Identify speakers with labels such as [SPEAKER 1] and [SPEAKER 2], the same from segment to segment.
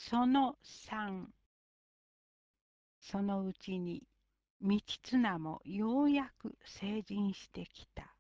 [SPEAKER 1] その3、そのうちに道綱もようやく成人してきた。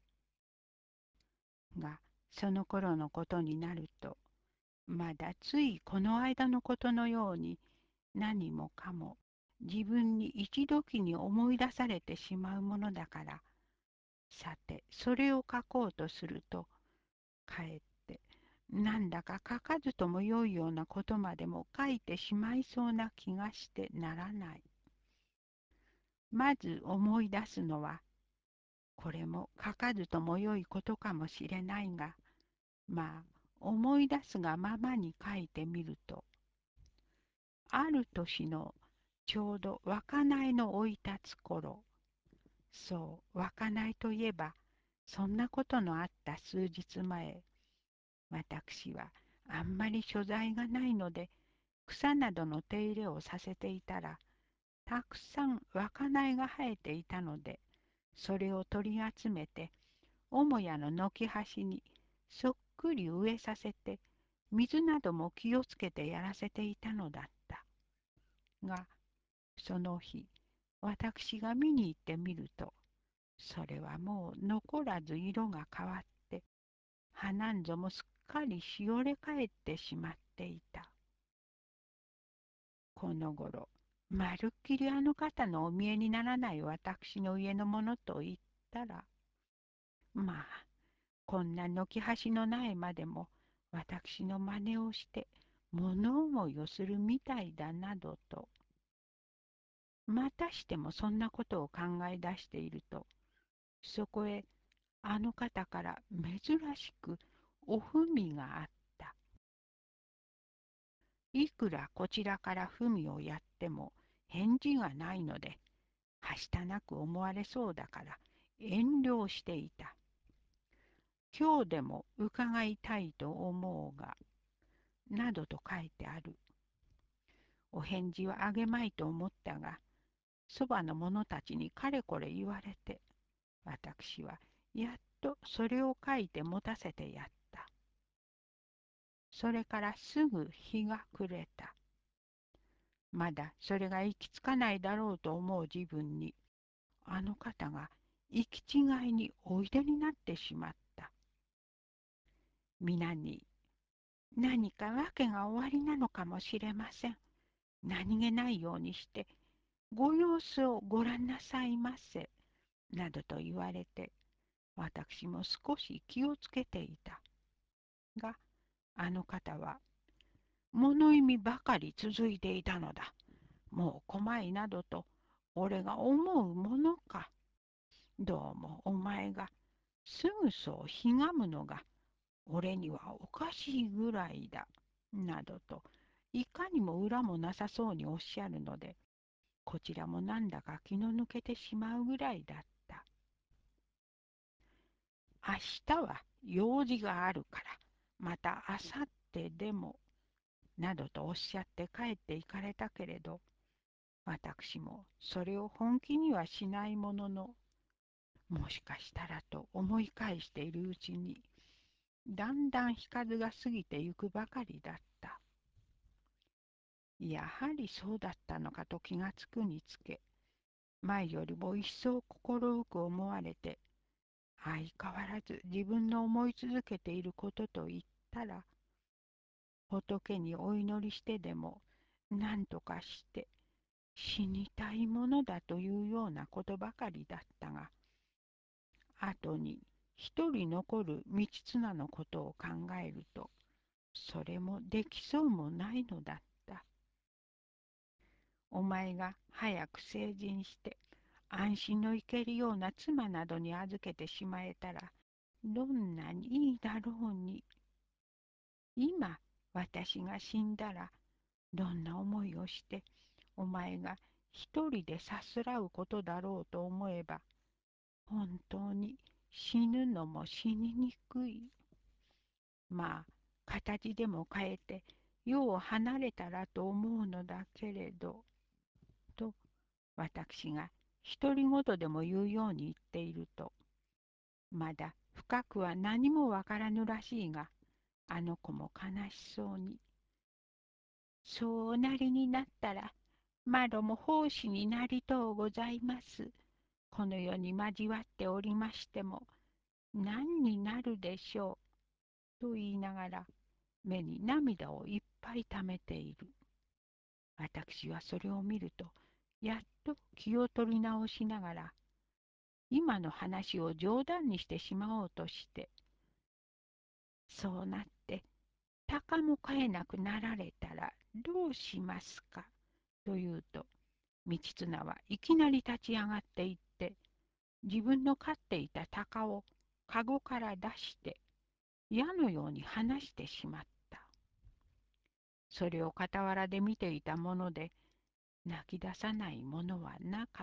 [SPEAKER 1] が、その頃のことになると、まだついこの間のことのように何もかも自分に一時に思い出されてしまうものだから、さてそれを書こうとすると、かえってなんだか書かずともよいようなことまでも書いてしまいそうな気がしてならない。まず思い出すのは、これも書かずともよいことかもしれないが、まあ思い出すがままに書いてみると、ある年のちょうど稚内の生い立つ頃、そう稚内といえばそんなことのあった数日前、私はあんまり所在がないので草などの手入れをさせていたら、たくさん稚内が生えていたので、それを取り集めて母屋の軒端にそっくり植えさせて、水なども気をつけてやらせていたのだった。が、その日、私が見に行ってみると、それはもう残らず色が変わって、花んぞもすっかりしおれ返ってしまっていた。この頃、まるっきりあの方のお見えにならない私の家のものと言ったら、まあ、こんな軒端の苗までも私の真似をして物思いをするみたいだなどと、またしてもそんなことを考え出していると、そこへあの方から珍しくお文があった。いくらこちらから文をやっても返事がないので、はしたなく思われそうだから遠慮していた。今日でも伺いたいと思うが、などと書いてある。お返事はあげまいと思ったが、そばの者たちにかれこれ言われて、私はやっとそれを書いて持たせてやった。それからすぐ日が暮れた。まだそれが行き着かないだろうと思う自分に、あの方が行き違いにおいでになってしまった。皆に、何か訳がおありなのかもしれません。何気ないようにして、ご様子をご覧なさいませ。などと言われて、私も少し気をつけていた。が、あの方は、物意味ばかり続いていたのだ。もう怖いなどと、俺が思うものか。どうもお前がすぐそうひがむのが、俺にはおかしいぐらいだ。などと、いかにも裏もなさそうにおっしゃるので、こちらもなんだか気の抜けてしまうぐらいだった。明日は用事があるから、またあさってでも、などとおっしゃって帰って行かれたけれど、私もそれを本気にはしないものの、もしかしたらと思い返しているうちに、だんだん日数が過ぎてゆくばかりだった。やはりそうだったのかと気がつくにつけ、前よりも一層心浮く思われて、相変わらず自分の思い続けていることと言ったら、仏にお祈りしてでも何とかして死にたいものだというようなことばかりだったが、後に一人残る道綱のことを考えると、それもできそうもないのだった。お前が早く成人して安心のいけるような妻などに預けてしまえたら、どんなにいいだろうに。今、私が死んだら、どんな思いをして、お前が一人でさすらうことだろうと思えば、本当に死ぬのも死ににくい。まあ、形でも変えて、世を離れたらと思うのだけれど、と、私が独り言でも言うように言っていると、まだ深くは何もわからぬらしいが、あの子も悲しそうに、 そうおなりになったら、窓も奉仕になりとうございます。この世に交わっておりましても、何になるでしょう。と言いながら、目に涙をいっぱいためている。私はそれを見ると、やっと気を取り直しながら、今の話を冗談にしてしまおうとして、そうなって鷹も飼えなくなられたらどうしますかと言うと、道綱はいきなり立ち上がっていって、自分の飼っていた鷹をかごから出して、矢のように離してしまった。それを傍らで見ていたもので、泣き出さないものはなかった。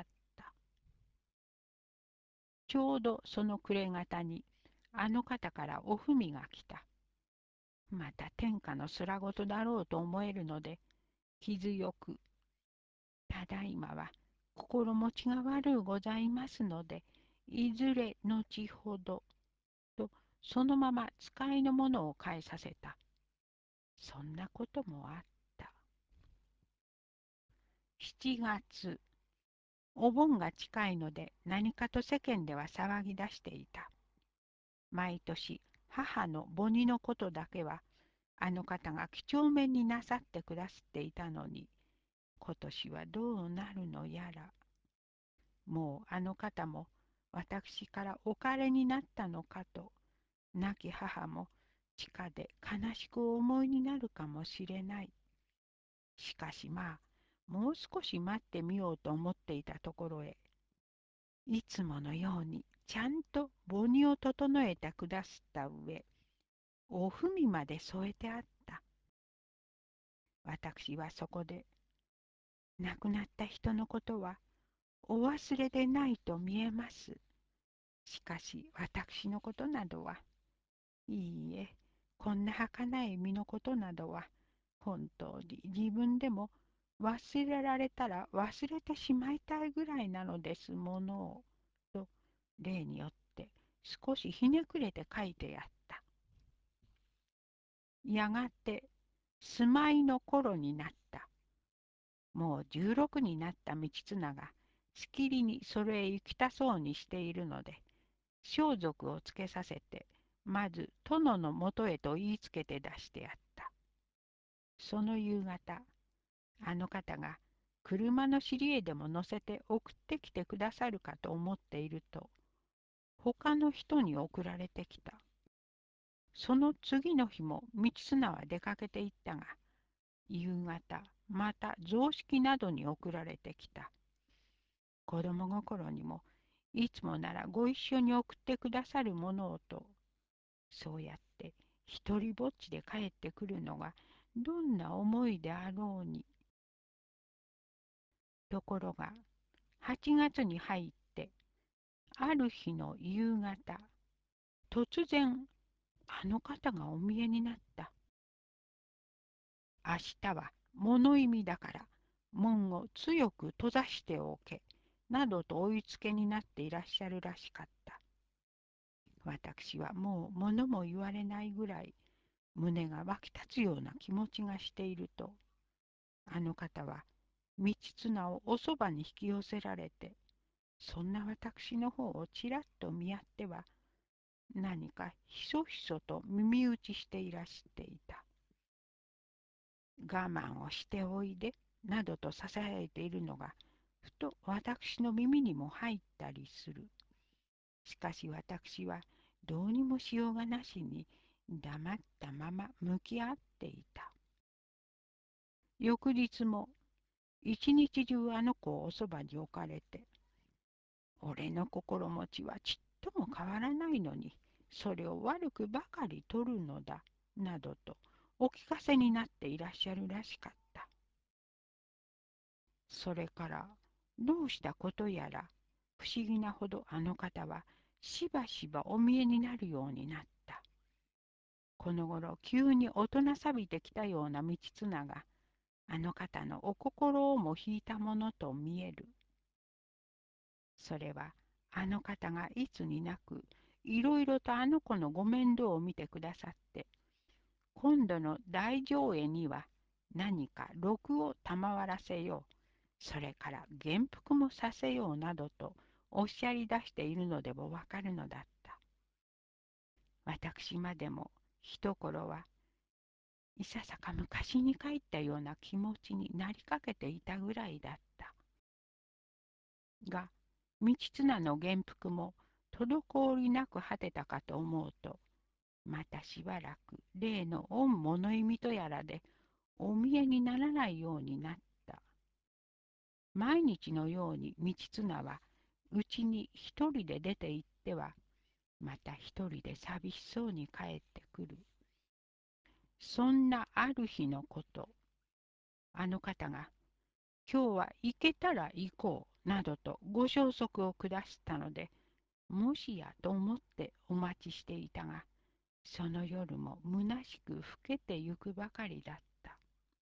[SPEAKER 1] ちょうどその暮れ方に、あの方からおふみが来た。また天下の空事だろうと思えるので、傷よく、ただいまは心持ちが悪うございますので、いずれ後ほど、とそのまま使いのものを返させた。そんなこともあった。7月、お盆が近いので何かと世間では騒ぎ出していた。毎年、母の母煮のことだけは、あの方が几帳面になさってくださっていたのに、今年はどうなるのやら。もうあの方も私からお枯れになったのかと、亡き母も地下で悲しくお思いになるかもしれない。しかしまあ、もう少し待ってみようと思っていたところへ、いつものようにちゃんと母乳を整えてくだすった上、おふみまで添えてあった。私はそこで、亡くなった人のことはお忘れでないと見えます。しかし私のことなどは、いいえ、こんな儚い身のことなどは、本当に自分でも忘れられたら忘れてしまいたいぐらいなのですものを、と例によって少しひねくれて書いてやった。やがて住まいの頃になった。もう16になった道綱がしきりにそれへ行きたそうにしているので、装束をつけさせて、まず殿のもとへと言いつけて出してやった。その夕方、あの方が車の尻へでも乗せて送ってきてくださるかと思っていると、他の人に送られてきた。その次の日も道綱は出かけていったが、夕方、また雑式などに送られてきた。子供心にも、いつもならご一緒に送ってくださるものをと、そうやって一りぼっちで帰ってくるのがどんな思いであろうに。ところが、8月に入って、ある日の夕方、突然、あの方がお見えになった。明日は物意味だから、門を強く閉ざしておけ、などと追いつけになっていらっしゃるらしかった。私はもう物も言われないぐらい、胸が湧き立つような気持ちがしていると、あの方は道綱をおそばに引き寄せられて、そんな私の方をちらっと見合っては、何かひそひそと耳打ちしていらしていた。我慢をしておいで、などとささやいているのが、ふと私の耳にも入ったりする。しかし私はどうにもしようがなしに黙ったまま向き合っていた。翌日も一日中あの子をおそばに置かれて、俺の心持ちはちっとも変わらないのに、それを悪くばかり取るのだ、などとお聞かせになっていらっしゃるらしかった。それからどうしたことやら、不思議なほどあの方はしばしばお見えになるようになった。この頃急に大人錆びてきたような道綱が、あの方のお心をも引いたものと見える。それはあの方がいつになくいろいろとあの子のご面倒を見てくださって、今度の大上映には何か禄を賜らせよう、それから元服もさせようなどとおっしゃり出しているのでもわかるのだった。私までも一頃はいささか昔に帰ったような気持ちになりかけていたぐらいだった。が、道綱の元服も滞りなく果てたかと思うと、またしばらく例の御物意味とやらでお見えにならないようになった。毎日のように道綱はうちに一人で出て行っては、また一人で寂しそうに帰ってくる。そんなある日のこと、あの方が今日は行けたら行こうなどとご消息を下したので、もしやと思ってお待ちしていたが、その夜も虚しく更けてゆくばかりだった。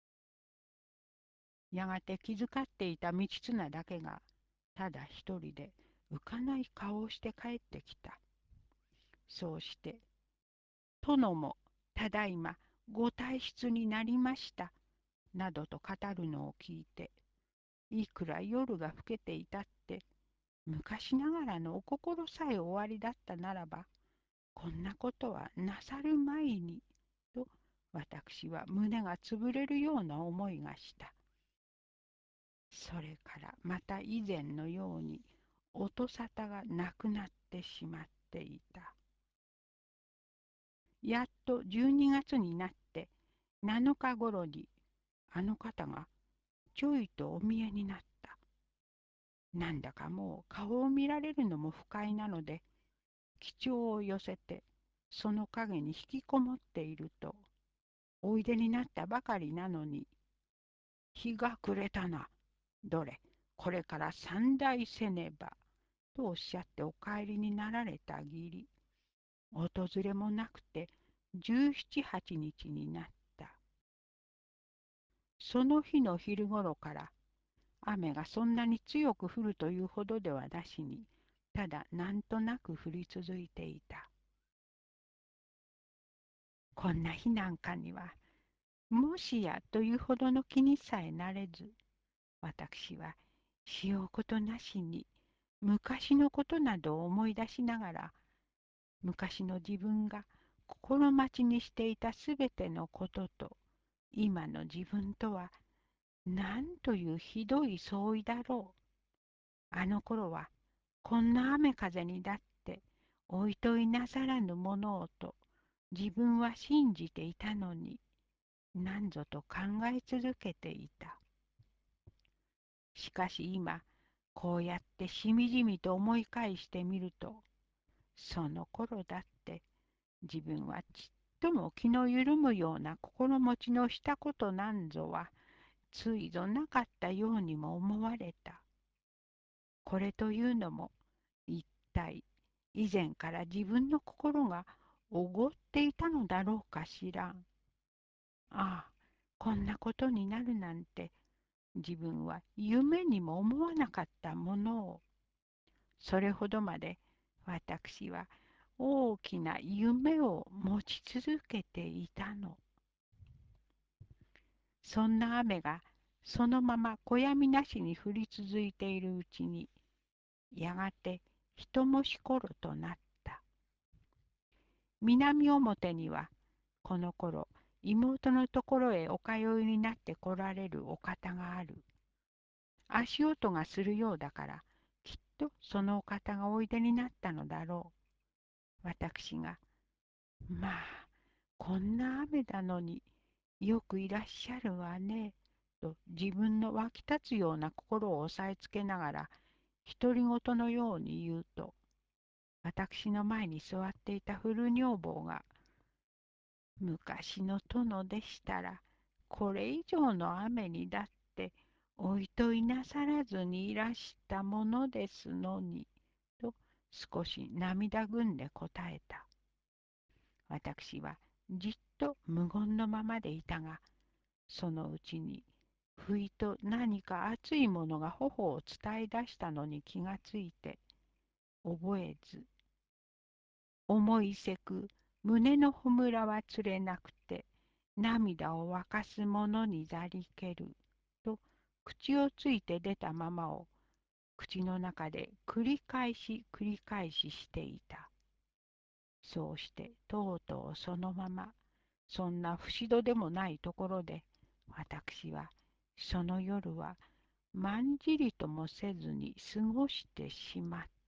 [SPEAKER 1] やがて気遣っていた道綱だけが、ただ一人で浮かない顔をして帰ってきた。そうして、殿もただいまご退出になりました、などと語るのを聞いて、いくら夜が更けていたって、昔ながらのお心さえおありだったならば、こんなことはなさる前に、と私は胸がつぶれるような思いがした。それからまた以前のように音沙汰がなくなってしまっていた。やっと12月になって7日ごろにあの方がちょいとお見えになった。なんだかもう顔を見られるのも不快なので、几帳を寄せてその影に引きこもっていると、おいでになったばかりなのに、日が暮れたな。どれ、これから三代せねば。とおっしゃってお帰りになられた義理。訪れもなくて17、8日になった。その日の昼ごろから雨がそんなに強く降るというほどではなしに、ただなんとなく降り続いていた。こんな日なんかには、もしやというほどの気にさえなれず、私はしようことなしに昔のことなどを思い出しながら、昔の自分が心待ちにしていたすべてのことと、今の自分とは、なんというひどい相違だろう。あの頃は、こんな雨風にだって、おいといなさらぬものをと、自分は信じていたのに、何ぞと考え続けていた。しかし今、こうやってしみじみと思い返してみると、その頃だって自分はちっとも気の緩むような心持ちのしたことなんぞはついぞなかったようにも思われた。これというのも一体以前から自分の心がおごっていたのだろうかしらん。ああ、こんなことになるなんて自分は夢にも思わなかったものを。それほどまで私は大きな夢を持ち続けていたの。そんな雨がそのまま小やみなしに降り続いているうちに、やがて一もし頃となった。南表にはこの頃妹のところへお通いになって来られるお方がある。足音がするようだから、きっとそのお方がおいでになったのだろう。私が、まあ、こんな雨なのによくいらっしゃるわね、と自分の湧き立つような心を押さえつけながら、独り言のように言うと、私の前に座っていた古女房が、昔の殿でしたら、これ以上の雨にだっておいといなさらずにいらしたものですのに、と少し涙ぐんで答えた。私はじっと無言のままでいたが、そのうちにふいと何か熱いものが頬を伝え出したのに気がついて、覚えず、思いせく胸のほむらはつれなくて、 涙を沸かす者にざりけると口をついて出たままを口の中で繰り返ししていた。そうしてとうとうそのまま、そんな不どでもないところで、私はその夜はまんじりともせずに過ごしてしまった。